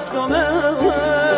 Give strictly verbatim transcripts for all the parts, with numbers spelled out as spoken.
از غمم.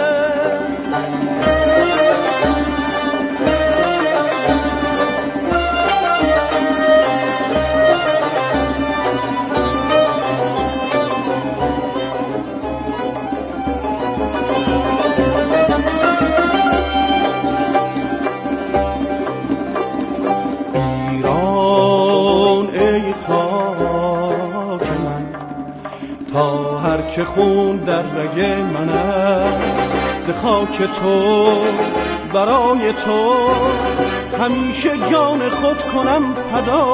که خون در رگ من است، ز خاک تو برای تو همیشه جان خود کنم فدا.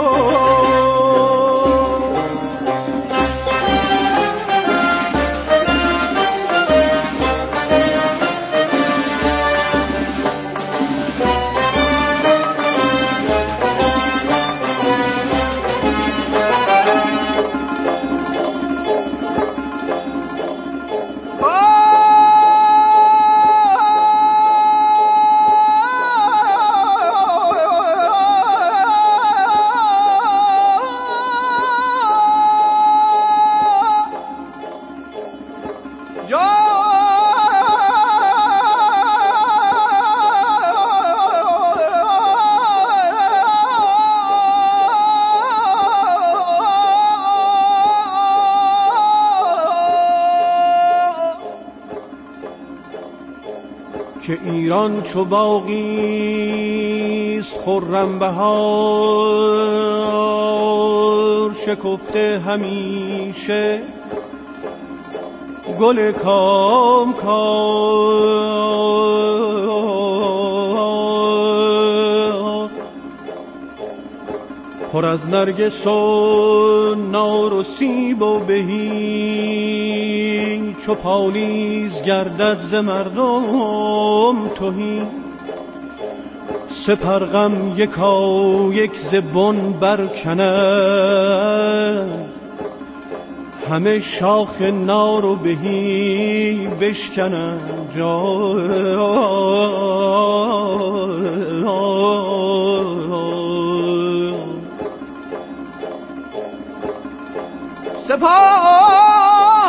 که ایران چو باغیست خرم بهار، شکفته همیشه گل کام کام، پر از نرگس و نار و سیب و بهی، چو پالیز گردد ز مردم تهی. سپرغم یکا یک ز بن برکند، همه شاخ نار و بهی بشکنند جای. سپاه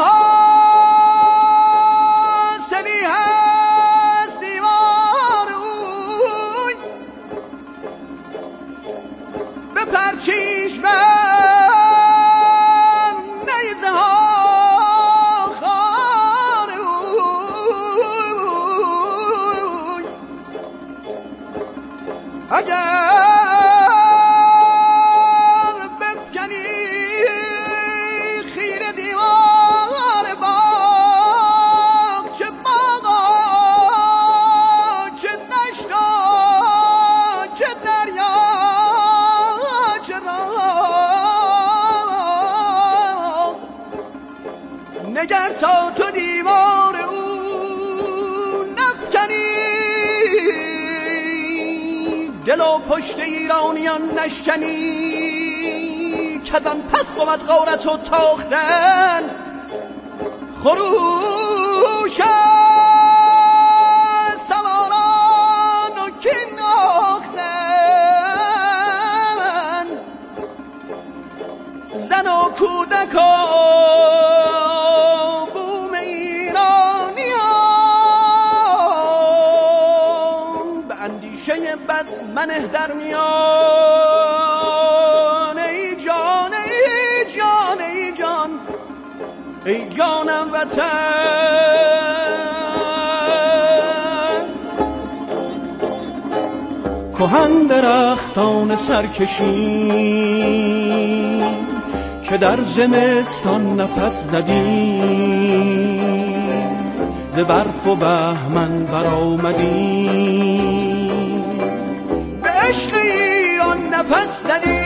نگر تا تو دیوار او نفکنی، دل و پشت ایرانیان نشکنی، که از آن پس بود غارت و تاختن خروش سواران و کین آختن، زن و کودکان بد منه در میان. ای جان ای جان ای جان ای جانم وطن. کهن درختان سرکشی که در زمستان نفس زدی، ز برف و بهمن برآمدی، عشق ایران نفس زدی.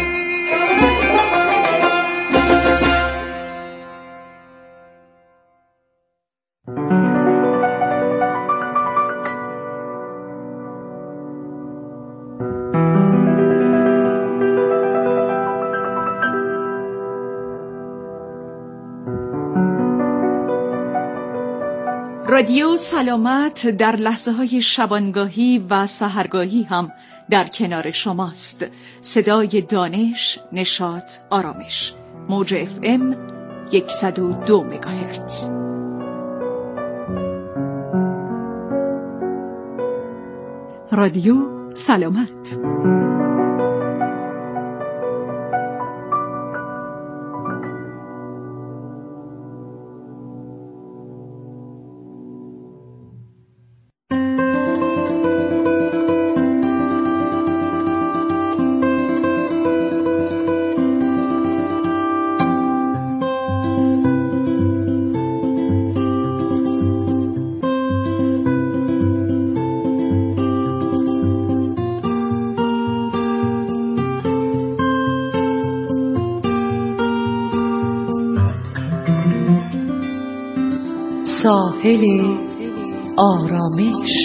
رادیو سلامت در لحظه های شبانگاهی و سحرگاهی هم در کنار شماست. صدای دانش، نشاط، آرامش. موج اف ام صد و دو مگاهرتز. رادیو سلامت. ساحل آرامش.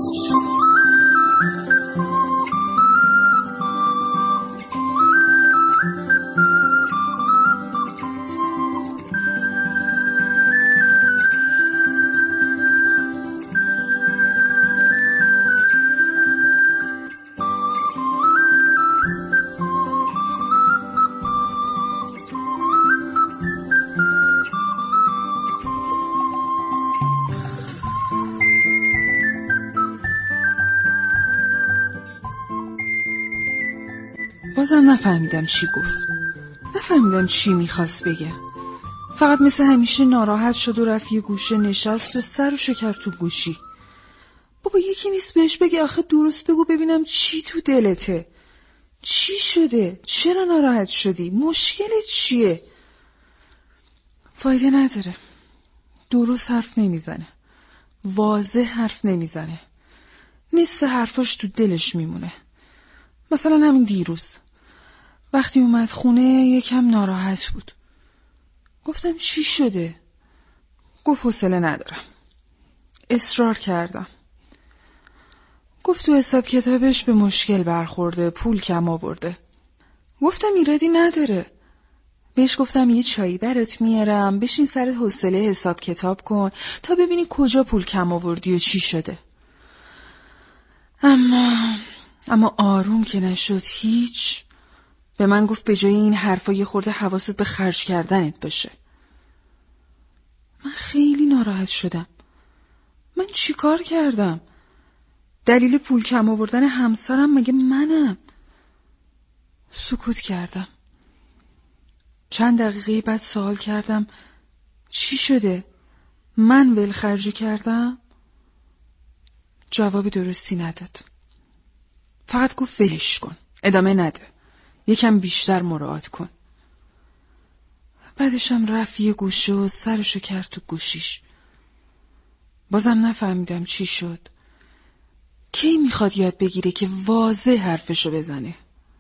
بازم نفهمیدم چی گفت. نفهمیدم چی میخواست بگه. فقط مثل همیشه ناراحت شد و رفت یه گوشه نشست و سرشو کرد تو گوشی. بابا یکی نیست بهش بگه آخه درست بگو ببینم چی تو دلته؟ چی شده؟ چرا ناراحت شدی؟ مشکلت چیه؟ فایده نداره. درست حرف نمیزنه. واضح حرف نمیزنه. نصف حرفاش تو دلش میمونه. مثلا همین دیروز وقتی اومد خونه یکم ناراحت بود. گفتم چی شده؟ گفت حوصله ندارم. اصرار کردم. گفت تو حساب کتابش به مشکل برخورده، پول کم آورده. گفتم ایرادی نداره. بهش گفتم یه چایی برات میارم، بشین سرت حوصله حساب کتاب کن تا ببینی کجا پول کم آوردی و چی شده. اما اما آروم که نشد هیچ. به من گفت به جای این حرفا یه خورده حواست به خرج کردنت باشه. من خیلی ناراحت شدم. من چی کار کردم؟ دلیل پول کم آوردن همسرم مگه منم؟ سکوت کردم. چند دقیقه بعد سوال کردم چی شده؟ من ول خرجی کردم؟ جواب درستی نداد. فقط گفت ولش کن، ادامه نده، یکم بیشتر مراعات کن. بعدشم رفت یه گوشه و سرشو کرد تو گوشیش. بازم نفهمیدم چی شد. کی میخواد یاد بگیره که واضح حرفشو بزنه؟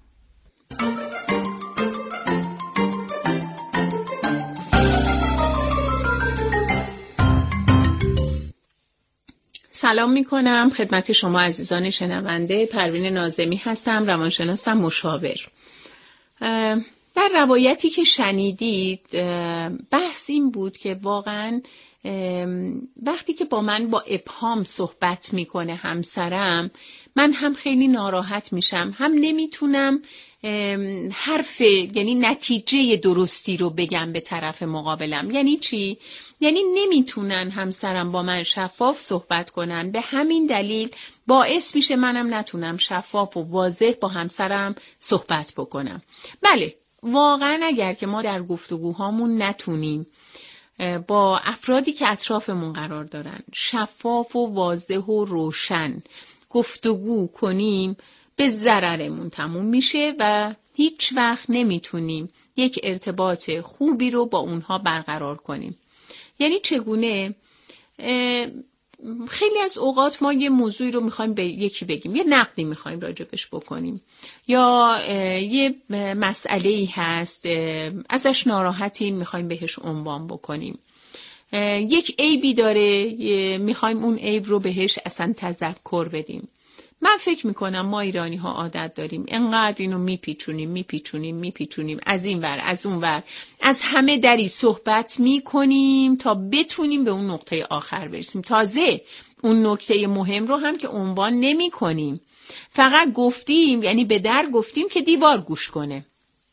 سلام می کنم خدمت شما عزیزان شنونده. پروین ناظمی هستم، روانشناسم مشاور. در روایتی که شنیدید بحث این بود که واقعا وقتی که با من با ابهام صحبت میکنه همسرم، من هم خیلی ناراحت میشم، هم نمیتونم حرف یعنی نتیجه درستی رو بگم به طرف مقابلم. یعنی چی؟ یعنی نمیتونن همسرم با من شفاف صحبت کنن. به همین دلیل باعث میشه منم نتونم شفاف و واضح با همسرم صحبت بکنم. بله، واقعا اگر که ما در گفتگوهامون نتونیم با افرادی که اطرافمون قرار دارن شفاف و واضح و روشن گفتگو کنیم، به ضررمون تموم میشه و هیچ وقت نمیتونیم یک ارتباط خوبی رو با اونها برقرار کنیم. یعنی چگونه؟ خیلی از اوقات ما یه موضوعی رو میخوایم به یکی بگیم، یه نقدی میخوایم راجبش بکنیم، یا یه مسئله‌ای هست ازش ناراحتیم میخوایم بهش عنوان بکنیم، یک عیبی داره میخوایم اون عیب رو بهش اصلا تذکر بدیم. من فکر میکنم ما ایرانی ها عادت داریم انقدر اینو میپیچونیم میپیچونیم میپیچونیم از این ور از اون ور، از همه دری صحبت میکنیم تا بتونیم به اون نقطه آخر برسیم. تازه اون نکته مهم رو هم که عنوان نمی کنیم، فقط گفتیم، یعنی به در گفتیم که دیوار گوش کنه.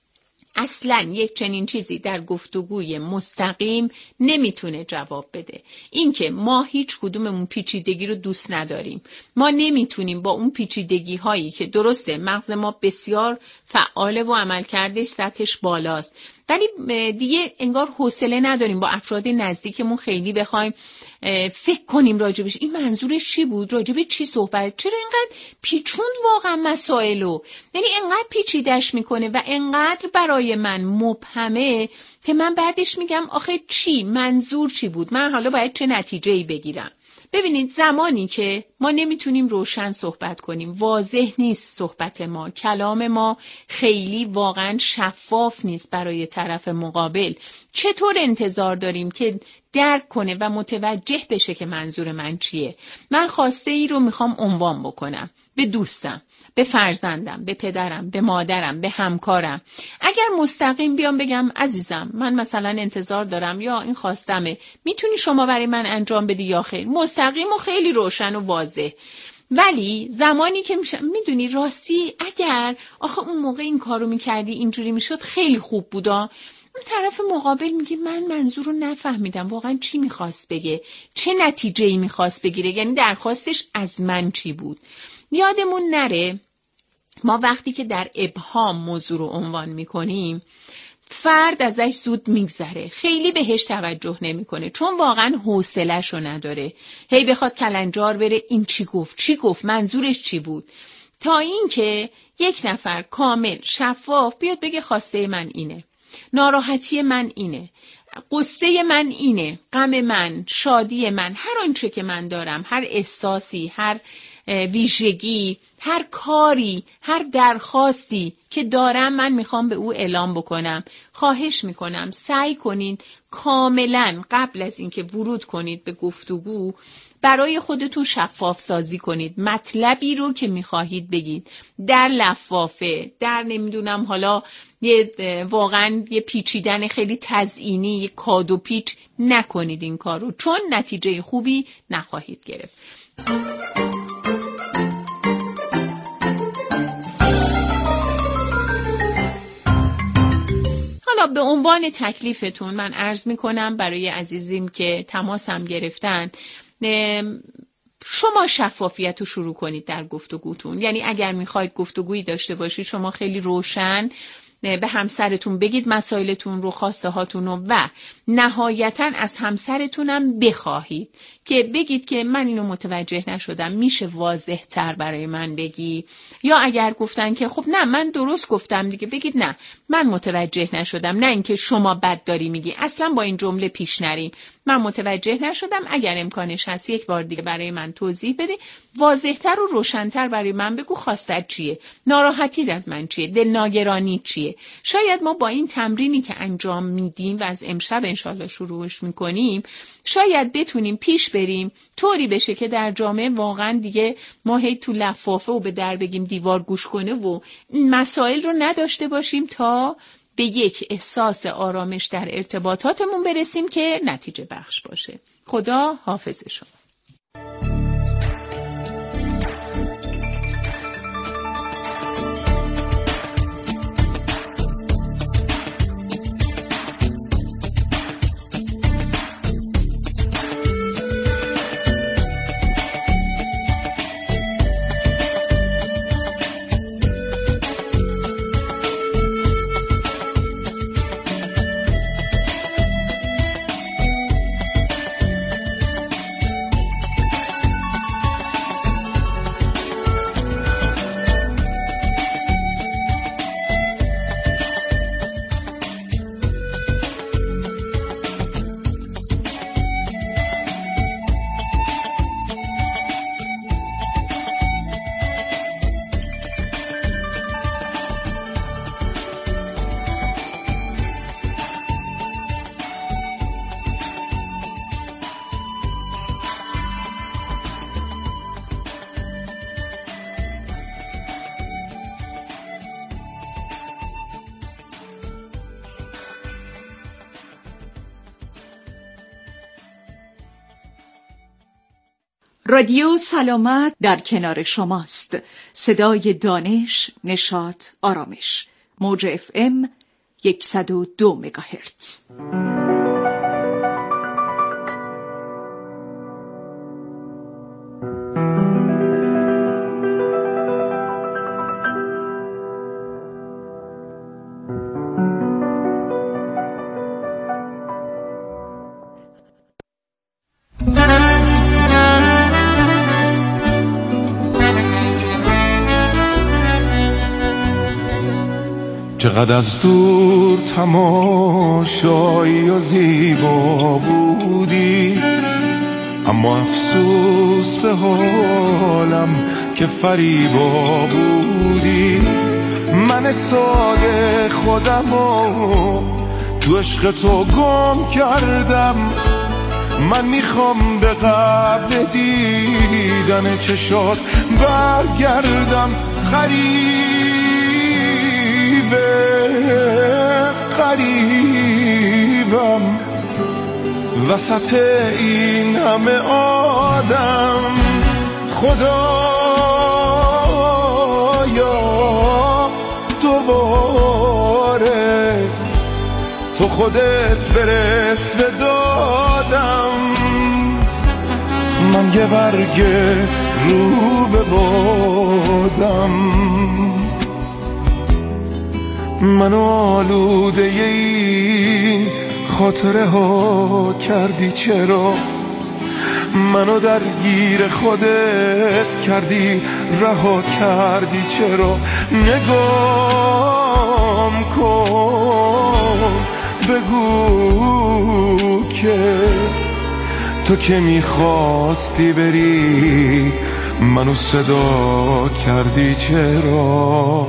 اصلاً یک چنین چیزی در گفتگوی مستقیم نمیتونه جواب بده. اینکه ما هیچ کدوممون پیچیدگی رو دوست نداریم. ما نمیتونیم با اون پیچیدگی هایی که درسته مغز ما بسیار فعاله و عملکردش سطحش بالاست، ولی دیگه انگار حوصله نداریم با افراد نزدیکمون خیلی بخوایم فکر کنیم راجبش این منظورش چی بود، راجب چی صحبت، چرا اینقدر پیچوند واقعا مسائلو، یعنی اینقدر پیچیدش میکنه و اینقدر برای من مبهمه که من بعدش میگم آخه چی، منظور چی بود، من حالا باید چه نتیجه‌ای بگیرم. ببینید زمانی که ما نمیتونیم روشن صحبت کنیم، واضح نیست صحبت ما، کلام ما خیلی واقعا شفاف نیست برای طرف مقابل، چطور انتظار داریم که درک کنه و متوجه بشه که منظور من چیه؟ من خواسته ای رو میخوام عنوان بکنم به دوستم، به فرزندم، به پدرم، به مادرم، به همکارم. اگر مستقیم بیام بگم عزیزم من مثلا انتظار دارم یا این خواستمه، میتونی شما برای من انجام بدی یا خیر، مستقیم و خیلی روشن و واضح. ولی زمانی که میدونی راستی اگر آخه اون موقع این کارو میکردی اینجوری میشد خیلی خوب بودا، اون طرف مقابل میگه من منظور رو نفهمیدم، واقعا چی میخواست بگه، چه نتیجه‌ای میخواست بگیره، یعنی درخواستش از من چی بود. یادمون نره ما وقتی که در ابهام موضوع رو عنوان میکنیم فرد ازش زود میگذره، خیلی بهش توجه نمیکنه چون واقعا حوصله‌شو نداره، هی بخواد کلنجار بره این چی گفت چی گفت منظورش چی بود، تا اینکه یک نفر کامل شفاف بیاد بگه خواسته من اینه، ناراحتی من اینه، قصه من اینه، غم من، شادی من، هر آنچه که من دارم، هر احساسی، هر ویژگی، هر کاری، هر درخواستی که دارم من میخوام به او اعلام بکنم. خواهش میکنم سعی کنید کاملا قبل از اینکه ورود کنید به گفتگو برای خودتون شفاف سازی کنید مطلبی رو که میخواهید بگید، در لفافه، در نمیدونم حالا یه واقعا یه پیچیدن خیلی تزئینی، یه کاد و پیچ نکنید این کارو، چون نتیجه خوبی نخواهید گرفت. حالا به عنوان تکلیفتون من عرض میکنم برای عزیزیم که تماس هم گرفتن، شما شفافیت رو شروع کنید در گفتگوتون. یعنی اگر میخواید گفتگویی داشته باشید شما خیلی روشن به همسرتون بگید مسائلتون رو، خواسته هاتون رو، و نهایتاً از همسرتونم بخواهید که بگید که من اینو متوجه نشدم، میشه واضح تر برای من بگی؟ یا اگر گفتن که خب نه من درست گفتم دیگه، بگید نه من متوجه نشدم، نه اینکه شما بد داری میگی، اصلا با این جمله پیش نریم، من متوجه نشدم، اگر امکانش هست یک بار دیگه برای من توضیح بده، واضح‌تر و روشن‌تر برای من بگو خواستت چیه، ناراحتیت از من چیه، دلناگرانی چیه. شاید ما با این تمرینی که انجام میدیم و از امشب انشالله شروعش میکنیم شاید بتونیم پیش بریم طوری بشه که در جامعه واقعا دیگه ما هی تو لفافه و به در بگیم دیوار گوش کنه و مسائل رو نداشته باشیم تا به یک احساس آرامش در ارتباطاتمون برسیم که نتیجه بخش باشه. خدا حافظ شما. رادیو سلامت در کنار شماست. صدای دانش، نشاط، آرامش. موج اف ام صد و دو مگاهرتز. چقدر از دور تماشایی و زیبا بودی، اما افسوس به حالم که فریبا بودی. من ساده خودمو تو عشق تو گم کردم. من میخوام به قبل دیدن چشات برگردم. غریبه غریبم وسط این همه آدم. خدایا دوباره تو خودت برس به دادم. من یه برگ رو به بادم، من آلوده این خاطره ها کردی. چرا منو درگیر خودت کردی، رها کردی؟ چرا نگام کن، بگو که تو که میخواستی بری منو صدا کردی. چرا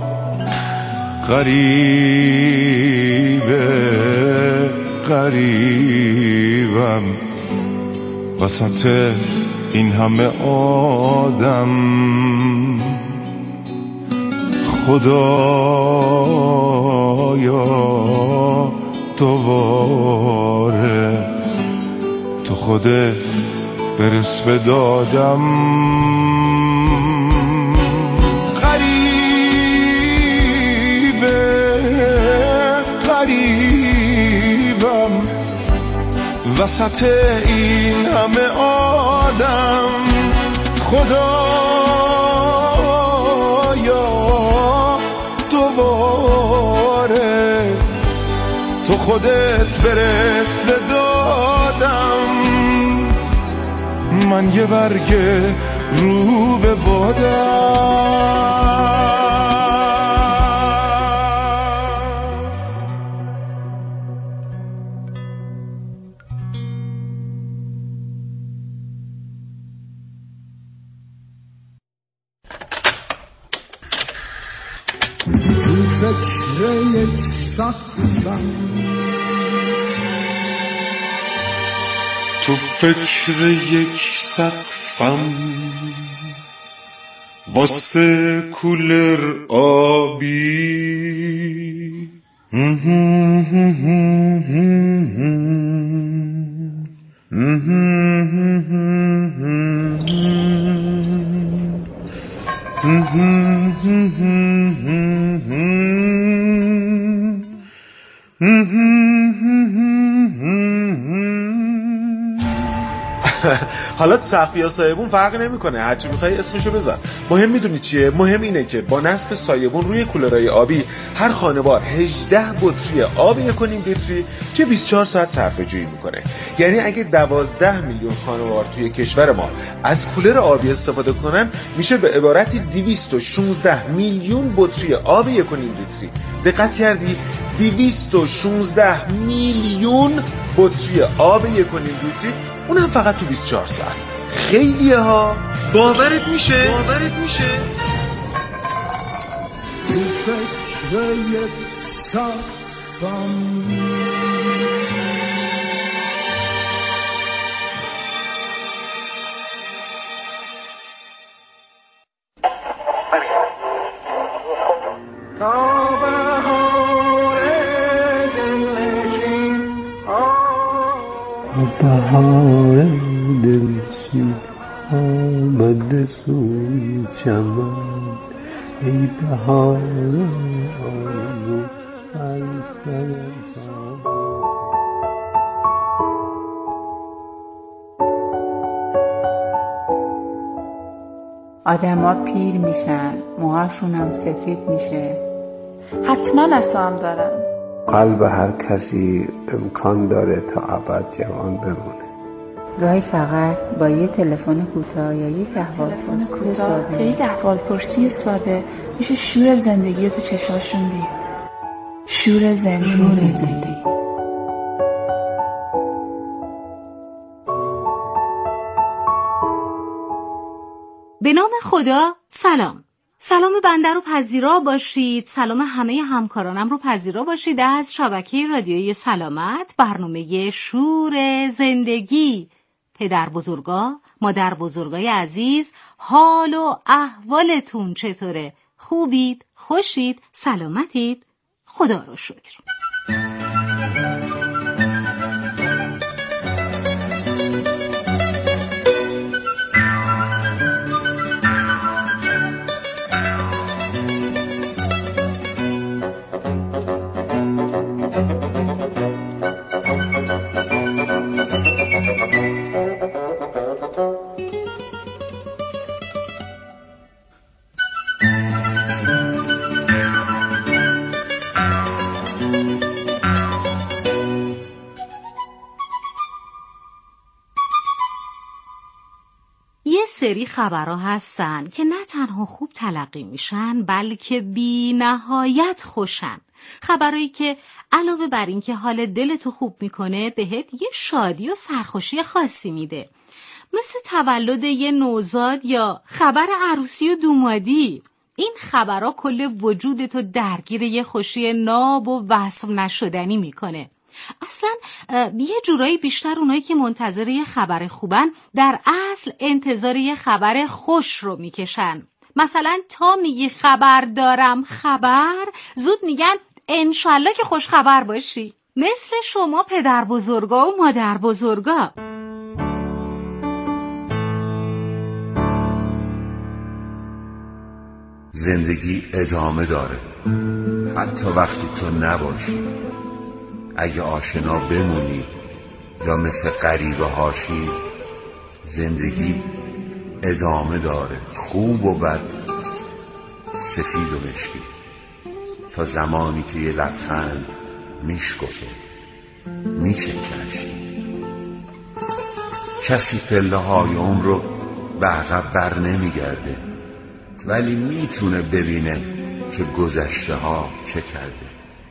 غریبه غریبم وسط این همه آدم. خدایا دوباره تو خودت برس به دادم. غریبم وسط این همه آدم. خدایا دوباره تو خودت برس به دادم. من یه برگ رو به بادم. فکر یک سقفم، تو فکر یک سقفم واسه کولر آبی. حالا سقف یا سایبون فرق نمیکنه، هرچی میخوای اسمشو بذار. مهم میدونی چیه؟ مهم اینه که با نصب سایبون روی کولرهای آبی هر خانوار هجده بطری آب یک و نیم لیتری که بیست و چهار ساعت صرفه جویی میکنه. یعنی اگه دوازده میلیون خانوار توی کشور ما از کولر آبی استفاده کنن، میشه به عبارت دویست و شانزده میلیون بطری آب یک و نیم لیتری. دقت کردی؟ دویست و شانزده میلیون بطری آب یک و نیم لیتری، اونم فقط تو بیست و چهار ساعت. خیلیه ها، باورت میشه؟ باورت میشه؟ تو فکر یک سقفم، بهار دلشین آمده سوی چمن، ای بهار آرزو من سر آدما پیر میشن، موهاشون هم سفید میشه. حتما اسام دارن. قلب هر کسی امکان داره تا ابد جوان بمونه. گاهی فقط با یه تلفن کوتاه یا یک احوالپرسی ساده یک احوالپرسی ساده میشه شور زندگی رو تو چشاشون دید. شور زندگی. شور زندگی. به نام خدا، سلام. سلام بنده رو پذیرا باشید. سلام همه همکارانم رو پذیرا باشید از شبکه رادیویی سلامت، برنامه شور زندگی. پدر بزرگا، مادر بزرگای عزیز، حال و احوالتون چطوره؟ خوبید؟ خوشید؟ سلامتید؟ خدا رو شکر. سری خبرها هستن که نه تنها خوب تلقی میشن بلکه بی نهایت خوشن. خبرایی که علاوه بر این که حال دلتو خوب میکنه بهت یه شادی و سرخوشی خاصی میده، مثل تولد یه نوزاد یا خبر عروسی و دومادی. این خبرها کل وجودتو درگیر یه خوشی ناب و وصف نشدنی میکنه. اصلا یه جورایی بیشتر اونایی که منتظر یه خبر خوبن در اصل انتظار یه خبر خوش رو میکشن. مثلا تا میگی خبر دارم خبر، زود میگن انشالله که خوش خبر باشی. مثل شما پدر بزرگا و مادر بزرگا. زندگی ادامه داره حتی وقتی تو نباشی. اگه آشنا بمونی یا مثل غریبه هاشی، زندگی ادامه داره، خوب و بد، سفید و مشکی، تا زمانی که یه لبخند میشکفه، میچکشی. کسی پله های عمر رو به عقب بر نمیگرده، ولی میتونه ببینه که گذشته ها چه کرده.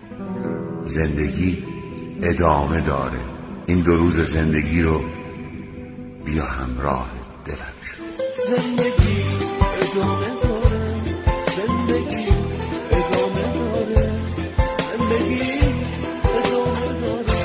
زندگی ادامه داره. این دو روز زندگی رو بیا همراه دلم شو. زندگی ادامه داره، زندگی ادامه داره، زندگی ادامه داره.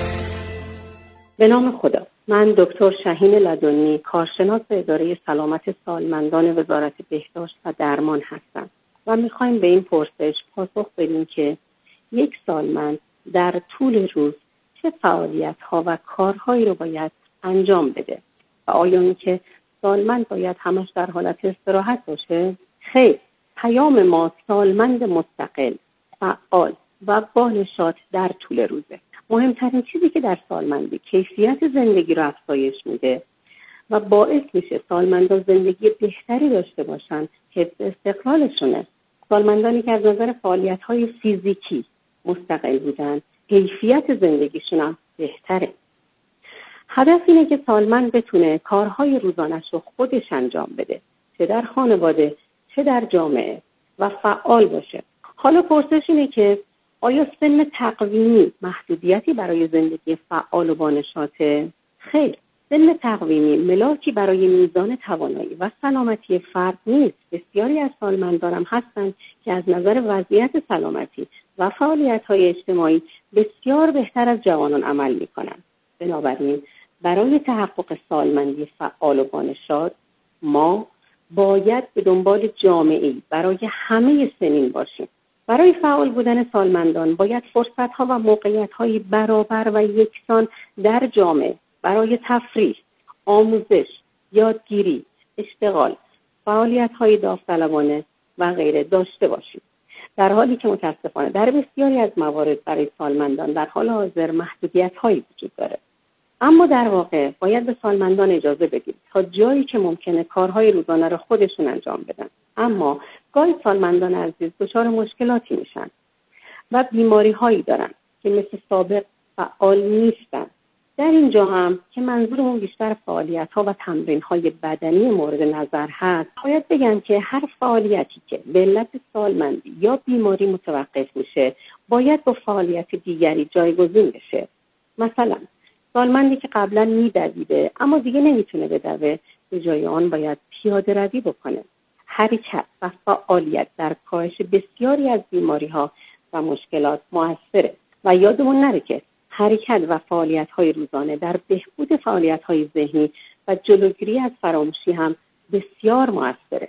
به نام خدا. من دکتر شهین لدنی، کارشناس اداره سلامت سالمندان وزارت بهداشت و درمان هستم و میخوایم به این پرسش پاسخ بدیم که یک سالمند در طول روز چه فعالیت‌ها و کارهایی رو باید انجام بده و آیا اینکه سالمند باید همش در حالت استراحت باشه؟ خیر، پیام ما سالمند مستقل، فعال و با نشاط در طول روزه. مهمترین چیزی که در سالمندی کیفیت زندگی رو افزایش میده و باعث میشه سالمندان زندگی بهتری داشته باشن، حفظ استقلالشونه. سالمندانی که از نظر فعالیت‌های فیزیکی مستقل بودن، کیفیت زندگیشون هم بهتره. هدف اینه که سالمند بتونه کارهای روزانش رو خودش انجام بده، چه در خانواده چه در جامعه، و فعال باشه. حالا پرسش اینه که آیا سن تقویمی محدودیتی برای زندگی فعال و بانشاته؟ خیر، سن تقویمی ملاکی برای میزان توانایی و سلامتی فرد نیست. بسیاری از سالمندان هم هستند که از نظر وضعیت سلامتی و فعالیت‌های اجتماعی بسیار بهتر از جوانان عمل می‌کنند. بنابراین برای تحقق سالمندی فعال و بانشاد ما باید به دنبال جامعه‌ای برای همه سنین باشیم. برای فعال بودن سالمندان باید فرصت‌ها و موقعیت‌های برابر و یکسان در جامعه برای تفریح، آموزش، یادگیری، اشتغال، فعالیت‌های داوطلبانه و غیره داشته باشیم. در حالی که متاسفانه در بسیاری از موارد برای سالمندان در حال حاضر محدودیت‌هایی وجود داره. اما در واقع باید به سالمندان اجازه بدیم تا جایی که ممکنه کارهای روزانه را خودشون انجام بدن. اما گاهی سالمندان عزیز دچار مشکلاتی میشن و بیماری‌هایی دارن که مثل سابق فعال نیستن. در اینجا هم که منظورمون بیشتر فعالیت‌ها و تمرین‌های بدنی مورد نظر هست، باید بگم که هر فعالیتی که به علت سالمندی یا بیماری متوقف میشه باید با فعالیت دیگری جایگزین بشه. مثلا سالمندی که قبلا میدویده اما دیگه نمیتونه بدوه، به جای آن باید پیاده روی بکنه. حرکت و فعالیت در کاهش بسیاری از بیماری‌ها و مشکلات موثره و یادمون نره که حرکت و فعالیت‌های روزانه در بهبود فعالیت‌های ذهنی و جلوگیری از فراموشی هم بسیار موثره.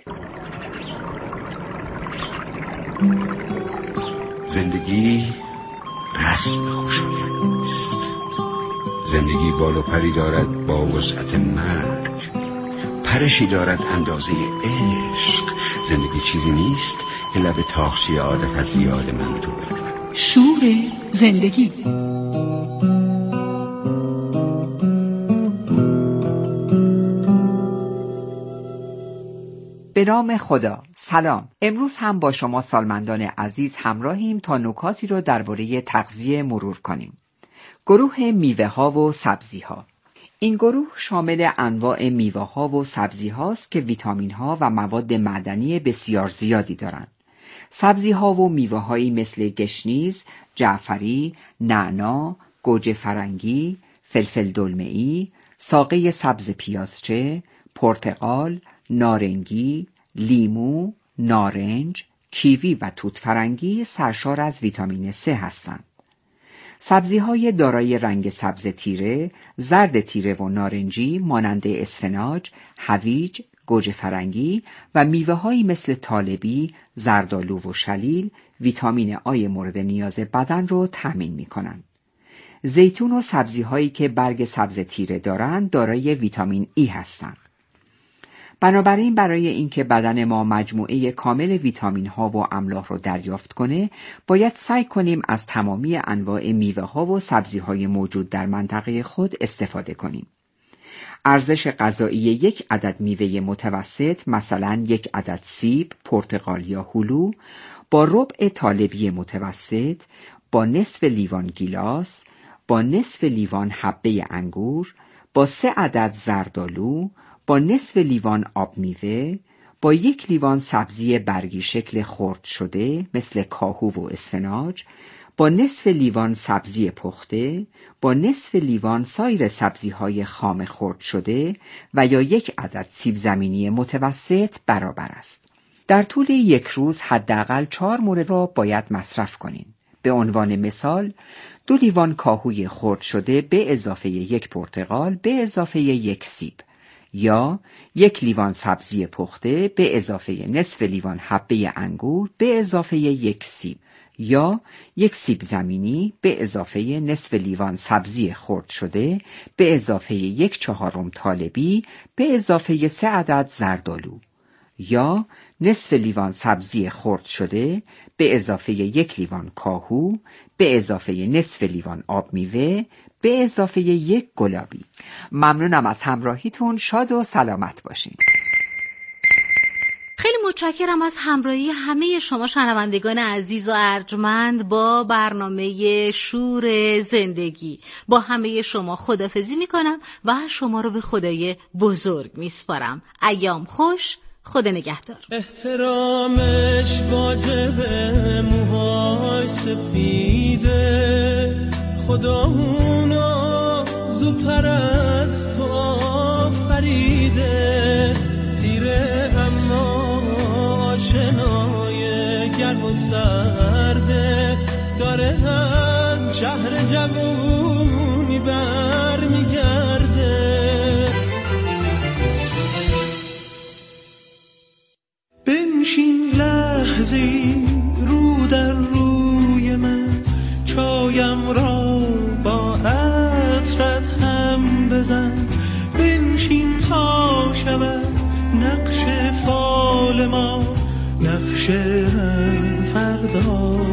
زندگی رسم خوشایندی است. زندگی بال و پری دارد با وسعت مرگ، پرشی دارد اندازه عشق. زندگی چیزی نیست که لب تاخچه عادت از یاد من دور کند. شور زندگی. به نام خدا. سلام. امروز هم با شما سالمندان عزیز همراهیم تا نکاتی رو درباره تغذیه مرور کنیم. گروه میوه ها و سبزی ها. این گروه شامل انواع میوه ها و سبزی هاست که ویتامین ها و مواد معدنی بسیار زیادی دارند. سبزی ها و میوه هایی مثل گشنیز، جعفری، نعنا، گوجه فرنگی، فلفل دلمه‌ای، ساقه سبز پیازچه، پرتقال، نارنگی، لیمو، نارنج، کیوی و توت فرنگی سرشار از ویتامین سه هستند. سبزی‌های دارای رنگ سبز تیره، زرد تیره و نارنجی مانند اسفناج، هویج، گوجه فرنگی و میوه‌هایی مثل طالبی، زردآلو و شلیل ویتامین آی مورد نیاز بدن رو تامین می‌کنند. زیتون و سبزی‌هایی که برگ سبز تیره دارند دارای ویتامین ای هستند. بنابراین برای اینکه بدن ما مجموعه کامل ویتامین ها و املاح رو دریافت کنه، باید سعی کنیم از تمامی انواع میوه ها و سبزی های موجود در منطقه خود استفاده کنیم. ارزش غذایی یک عدد میوه متوسط، مثلا یک عدد سیب، پرتقال یا هلو، با ربع طالبی متوسط، با نصف لیوان گیلاس، با نصف لیوان حبه انگور، با سه عدد زردآلو، با نصف لیوان آب میوه، با یک لیوان سبزی برگی شکل خرد شده مثل کاهو و اسفناج، با نصف لیوان سبزی پخته، با نصف لیوان سایر سبزی‌های خام خرد شده و یا یک عدد سیب زمینی متوسط برابر است. در طول یک روز حداقل چهار مورد را باید مصرف کنین. به عنوان مثال، دو لیوان کاهوی خرد شده به اضافه یک پرتقال به اضافه یک سیب، یا یک لیوان سبزی پخته به اضافه نصف لیوان حبه انگور به اضافه یک سیب، یا یک سیب زمینی به اضافه نصف لیوان سبزی خرد شده به اضافه یک چهارم طالبی به اضافه سه عدد زردآلو، یا نصف لیوان سبزی خرد شده به اضافه یک لیوان کاهو به اضافه نصف لیوان آب میوه به اضافه یک گلابی. ممنونم از همراهیتون. شاد و سلامت باشین. خیلی متشکرم از همراهی همه شما شنوندگان عزیز و ارجمند با برنامه شور زندگی. با همه شما خداحافظی میکنم و شما رو به خدای بزرگ میسپارم. ایام خوش. خدا نگهدار. احترامش واجبه، موهاش سفیده، خدا اونو زودتر از تو آفریده. پیره اما آشنای گرم و سرده، داره از شهر جوونی بر میگرده. بنشین لحظی رو در روی من، چایم را با عطرت هم بزن. بنشین تا شود نقش فال ما، نقش هم فردا